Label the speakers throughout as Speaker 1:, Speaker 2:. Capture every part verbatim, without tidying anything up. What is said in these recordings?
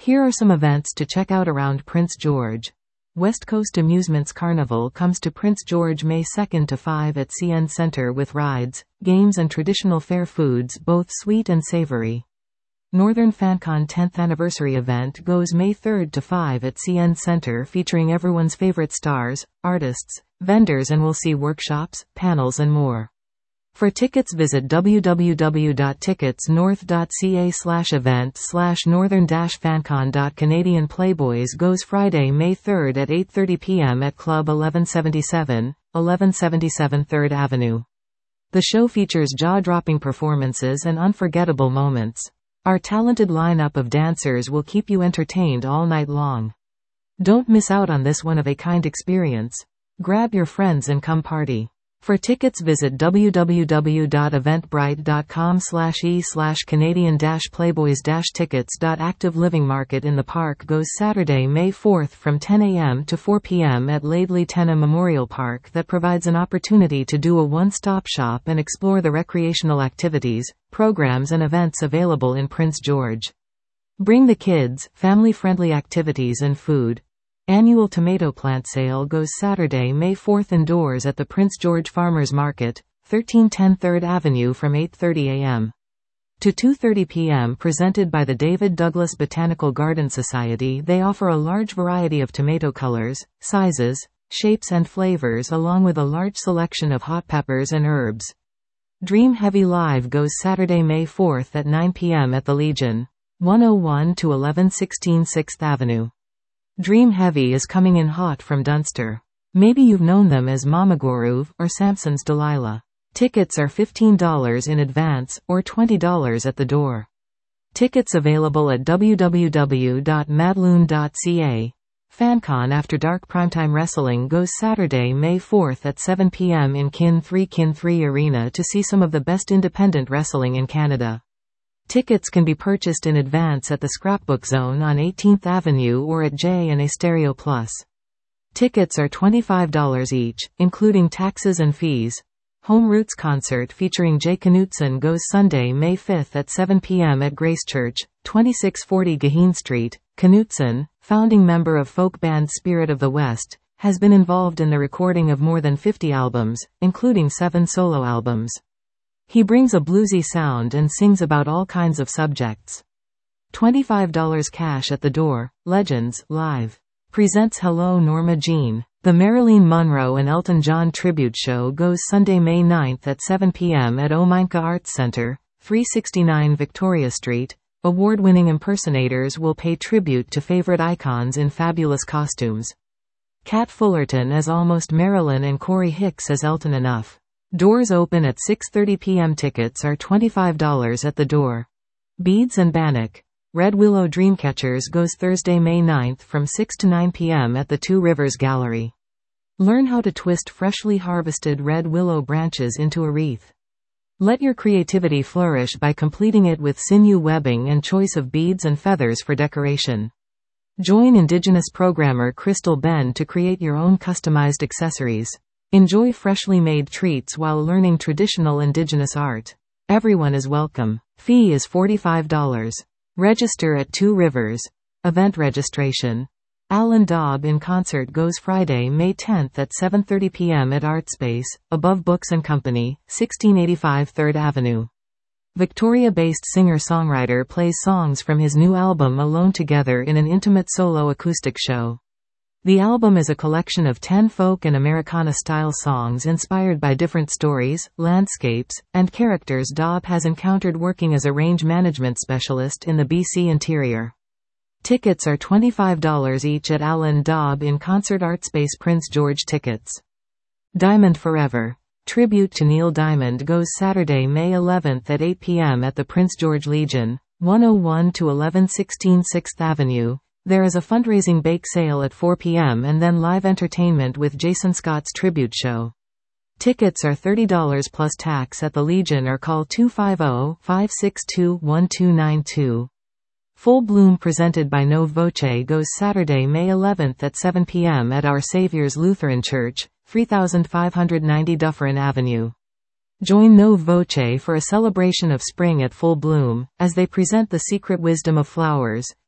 Speaker 1: Here are some events to check out around Prince George. West Coast Amusements Carnival comes to Prince George May second to fifth at C N Center with rides, games and traditional fair foods, both sweet and savory. Northern FanCon tenth Anniversary event goes May third to fifth at C N Center featuring everyone's favorite stars, artists, vendors, and we'll see workshops, panels and more. For tickets visit w w w dot tickets north dot c a slash event slash northern dash fancon dot Canadian Playboys goes Friday May third at eight thirty p m at Club eleven seventy-seven, eleven seventy-seven third Avenue. The show features jaw-dropping performances and unforgettable moments. Our talented lineup of dancers will keep you entertained all night long. Don't miss out on this one-of-a-kind experience. Grab your friends and come party. For tickets visit w w w dot eventbrite dot com slash e slash Canadian Playboys tickets. Active Living Market in the Park goes Saturday May fourth from ten a m to four p m at Laidley Tenna Memorial Park that provides an opportunity to do a one-stop shop and explore the recreational activities, programs and events available in Prince George. Bring the kids, family-friendly activities and food. Annual tomato plant sale goes Saturday May fourth indoors at the Prince George Farmers Market, thirteen ten third Avenue from eight thirty a m to two thirty p m Presented by the David Douglas Botanical Garden Society. They offer a large variety of tomato colors, sizes, shapes and flavors along with a large selection of hot peppers and herbs. Dream Heavy Live goes Saturday May fourth at nine p m at the Legion, one oh one to eleven sixteen sixth Avenue. Dream Heavy is coming in hot from Dunster. Maybe you've known them as Mama Goruv or Samson's Delilah. Tickets are fifteen dollars in advance, or twenty dollars at the door. Tickets available at w w w dot madloon dot c a. FanCon After Dark Primetime Wrestling goes Saturday May fourth at seven p m in Kin three Kin three Arena to see some of the best independent wrestling in Canada. Tickets can be purchased in advance at the Scrapbook Zone on eighteenth Avenue or at J and A Stereo Plus. Tickets are twenty-five dollars each, including taxes and fees. Home Roots Concert featuring Jay Knutson goes Sunday May fifth at seven p m at Grace Church, twenty-six forty Gaheen Street. Knutson, founding member of folk band Spirit of the West, has been involved in the recording of more than fifty albums, including seven solo albums. He brings a bluesy sound and sings about all kinds of subjects. twenty-five dollars cash at the door. Legends, Live. Presents Hello Norma Jean. The Marilyn Monroe and Elton John tribute show goes Sunday May ninth at seven p m at Ominka Arts Center, three sixty-nine Victoria Street. Award-winning impersonators will pay tribute to favorite icons in fabulous costumes. Kat Fullerton as Almost Marilyn and Corey Hicks as Elton Enough. Doors open at six thirty p m Tickets are twenty-five dollars at the door. Beads and Bannock. Red Willow Dreamcatchers goes Thursday May ninth from six to nine p m at the Two Rivers Gallery. Learn how to twist freshly harvested red willow branches into a wreath. Let your creativity flourish by completing it with sinew webbing and choice of beads and feathers for decoration. Join Indigenous programmer Crystal Ben to create your own customized accessories. Enjoy freshly made treats while learning traditional Indigenous art. Everyone is welcome. Fee is forty-five dollars. Register at Two Rivers. Event registration. Alan Daub in Concert goes Friday May tenth at seven thirty p m at Artspace, above Books and Company, sixteen eighty-five third Avenue. Victoria-based singer-songwriter plays songs from his new album Alone Together in an intimate solo acoustic show. The album is a collection of ten folk and Americana-style songs inspired by different stories, landscapes, and characters Daub has encountered working as a range management specialist in the B C interior. Tickets are twenty-five dollars each at Alan Daub in Concert Artspace Prince George Tickets. Diamond Forever. Tribute to Neil Diamond goes Saturday May eleventh at eight p m at the Prince George Legion, one oh one to eleven sixteen sixth Avenue. There is a fundraising bake sale at four p m and then live entertainment with Jason Scott's tribute show. Tickets are thirty dollars plus tax at the Legion or call two five zero, five six two, one two nine two. Full Bloom presented by Nove Voce goes Saturday May eleventh at seven p m at Our Saviour's Lutheran Church, thirty-five ninety Dufferin Avenue. Join Nove Voce for a celebration of spring at full bloom, as they present The Secret Wisdom of Flowers,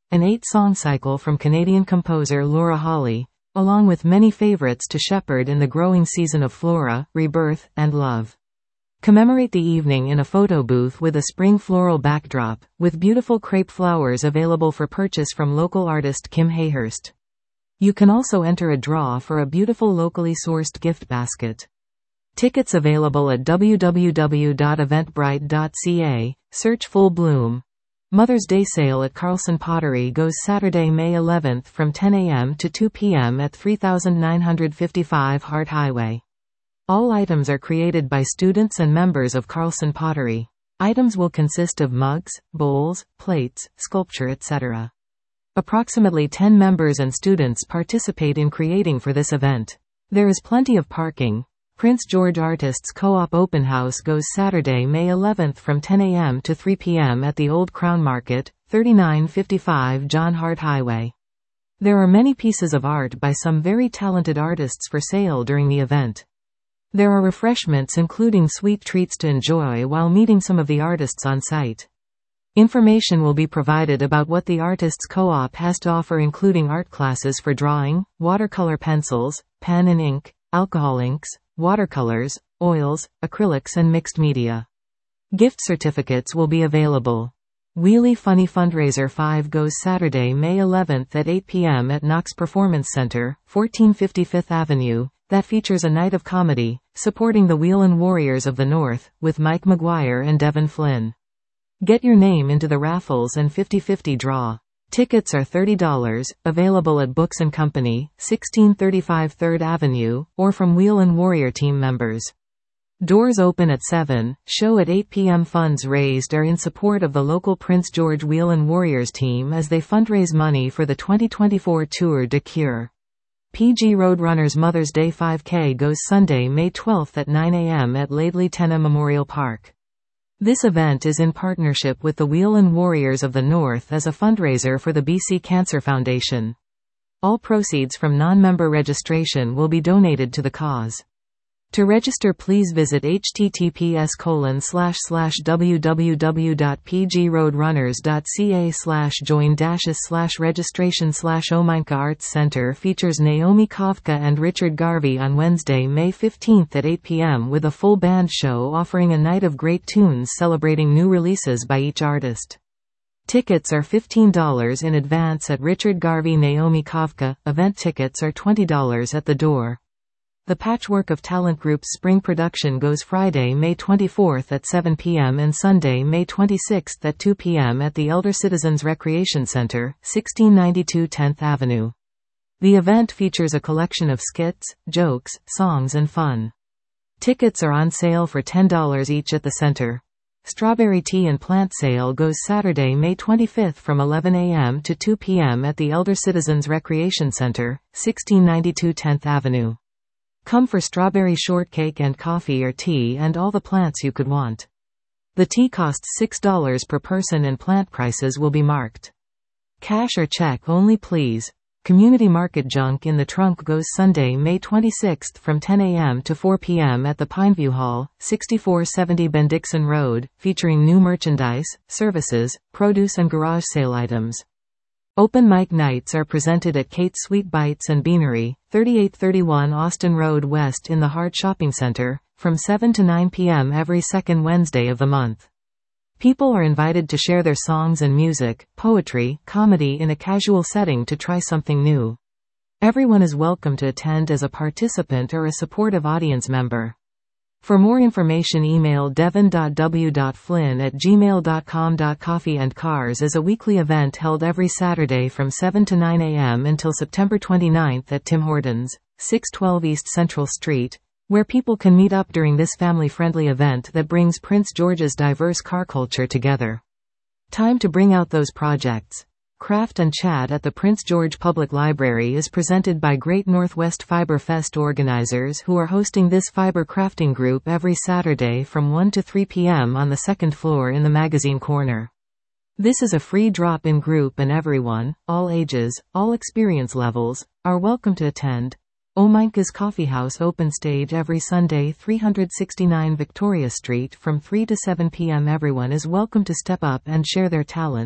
Speaker 1: an eight-song cycle from Canadian composer Laura Hawley, along with many favorites to shepherd in the growing season of flora, rebirth, and love. Commemorate the evening in a photo booth with a spring floral backdrop, with beautiful crepe flowers available for purchase from local artist Kim Hayhurst. You can also enter a draw for a beautiful locally sourced gift basket. Tickets available at w w w dot eventbrite dot c a, search Full Bloom. Mother's Day sale at Carlson Pottery goes Saturday, May eleventh from ten a m to two p m at three thousand nine hundred fifty-five Hart Highway. All items are created by students and members of Carlson Pottery. Items will consist of mugs, bowls, plates, sculpture, et cetera. Approximately ten members and students participate in creating for this event. There is plenty of parking. Prince George Artists Co-op Open House goes Saturday, May eleventh from ten a m to three p m at the Old Crown Market, thirty-nine fifty-five John Hart Highway. There are many pieces of art by some very talented artists for sale during the event. There are refreshments including sweet treats to enjoy while meeting some of the artists on site. Information will be provided about what the Artists Co-op has to offer, including art classes for drawing, watercolor pencils, pen and ink, alcohol inks, watercolors, oils, acrylics and mixed media. Gift certificates will be available. Wheelie Funny Fundraiser five goes Saturday, May eleventh at eight p m at Knox Performance Center, fourteen fifty Fifth Avenue, that features a night of comedy, supporting the Wheelin' Warriors of the North, with Mike McGuire and Devin Flynn. Get your name into the raffles and fifty fifty draw. Tickets are thirty dollars, available at Books and Company, sixteen thirty-five Third Avenue, or from Wheelin' Warrior team members. Doors open at seven, show at eight p m Funds raised are in support of the local Prince George Wheelin' Warriors team as they fundraise money for the twenty twenty-four Tour de Cure. P G Roadrunners Mother's Day five K goes Sunday, May twelfth at nine a m at Laidley Tenna Memorial Park. This event is in partnership with the Wheelin' Warriors of the North as a fundraiser for the B C Cancer Foundation. All proceeds from non-member registration will be donated to the cause. To register, please visit h t t p s colon slash slash w w w dot p g roadrunners dot c a slash join dashes slash registration slash Ominka Arts Center features Naomi Kavka and Richard Garvey on Wednesday, May fifteenth at eight p m with a full band show offering a night of great tunes celebrating new releases by each artist. Tickets are fifteen dollars in advance at Richard Garvey Naomi Kavka. Event tickets are twenty dollars at the door. The Patchwork of Talent Group's spring production goes Friday, May twenty-fourth at seven p m and Sunday, May twenty-sixth at two p m at the Elder Citizens Recreation Center, sixteen ninety-two tenth Avenue. The event features a collection of skits, jokes, songs and fun. Tickets are on sale for ten dollars each at the center. Strawberry Tea and Plant Sale goes Saturday, May twenty-fifth from eleven a m to two p m at the Elder Citizens Recreation Center, sixteen ninety-two tenth Avenue. Come for strawberry shortcake and coffee or tea and all the plants you could want. The tea costs six dollars per person and plant prices will be marked. Cash or check only, please. Community Market Junk in the Trunk goes Sunday, May twenty-sixth from ten a m to four p m at the Pineview Hall, sixty-four seventy Bendixson Road, featuring new merchandise, services, produce and garage sale items. Open mic nights are presented at Kate's Sweet Bites and Beanery, thirty-eight thirty-one Austin Road West in the Hart Shopping Center, from seven to nine p m every second Wednesday of the month. People are invited to share their songs and music, poetry, comedy in a casual setting to try something new. Everyone is welcome to attend as a participant or a supportive audience member. For more information, email devin dot w dot flynn at gmail dot com. Coffee and Cars is a weekly event held every Saturday from seven to nine a m until September twenty-ninth at Tim Hortons, six twelve East Central Street, where people can meet up during this family-friendly event that brings Prince George's diverse car culture together. Time to bring out those projects. Craft and Chat at the Prince George Public Library is presented by Great Northwest Fiber Fest organizers who are hosting this fiber crafting group every Saturday from one to three p m on the second floor in the magazine corner. This is a free drop-in group and everyone, all ages, all experience levels, are welcome to attend. Ominka's Coffee House open stage every Sunday, three sixty-nine Victoria Street from three to seven p m Everyone is welcome to step up and share their talents,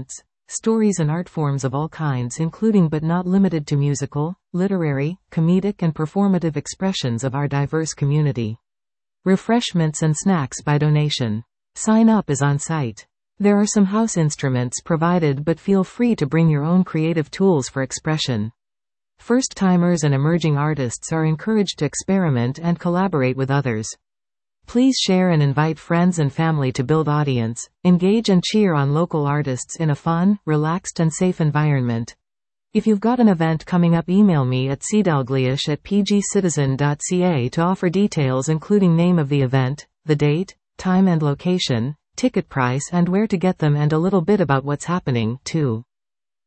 Speaker 1: stories and art forms of all kinds including but not limited to musical, literary, comedic and performative expressions of our diverse community. Refreshments and snacks by donation. Sign up is on site. There are some house instruments provided but feel free to bring your own creative tools for expression. First-timers and emerging artists are encouraged to experiment and collaborate with others. Please share and invite friends and family to build audience, engage and cheer on local artists in a fun, relaxed and safe environment. If you've got an event coming up, email me at c dalglish at p g citizen dot c a to offer details including name of the event, the date, time and location, ticket price and where to get them and a little bit about what's happening, too.